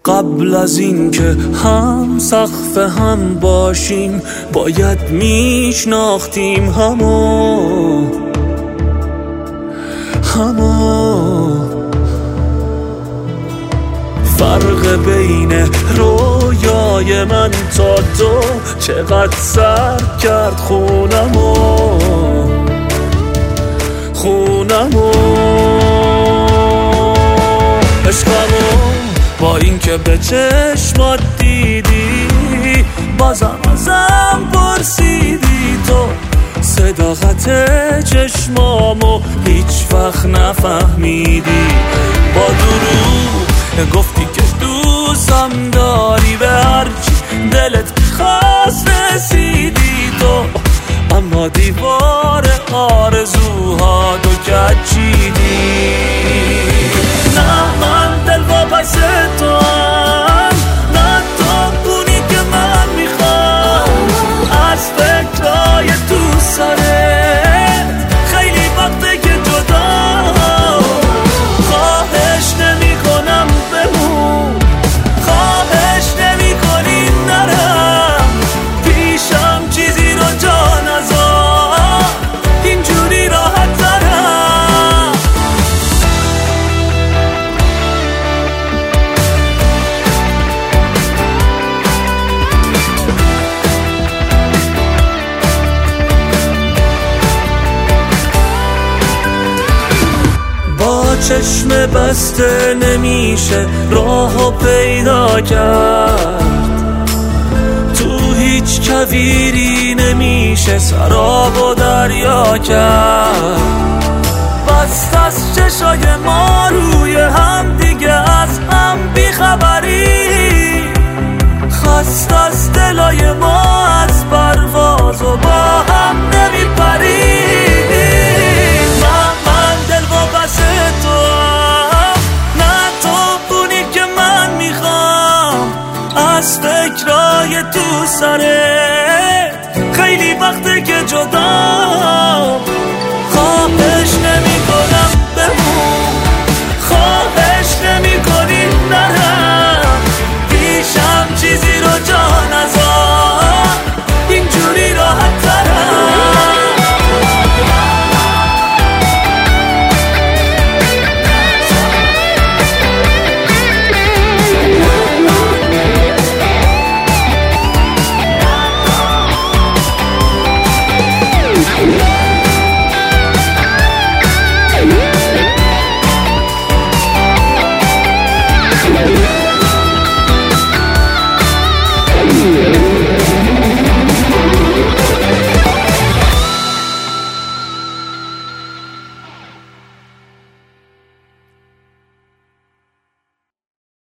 قبل از این که هم سقف هم باشیم باید میشناختیم همو فرق بین رویای من تا تو چقدر سر کرد خونمو عشقمو با این که به چشمات دیدی بازم ازم پرسیدی تو صداقت چشمامو هیچ وقت نفهمیدی با دروغ گفتی که دوستم داری به هرچی دلت خواست رسیدی تو اما دیوار آرزوها تو کچیدی نه من دل واپس تو هم نه تو اونی که من میخوام از فکرهای تو سرت خیلی وقته که جدا خواهش نمی کنم بمون خواهش نمی کنی نرم پیشم چیزی رو جا نذار اینجوری راحت ترم با چشم بسته نمیشه راهو پیدا کرد تو هیچ کویری نمیشه سراب و دریا کرد بست از چشای ما روی هم دیگه از هم بیخبری خست از دلای ما از پرواز و با هم نمیپری من دل واپس تو هم نه تو اونی که من میخوام از فکرای تو سرت خیلی وقته که جدا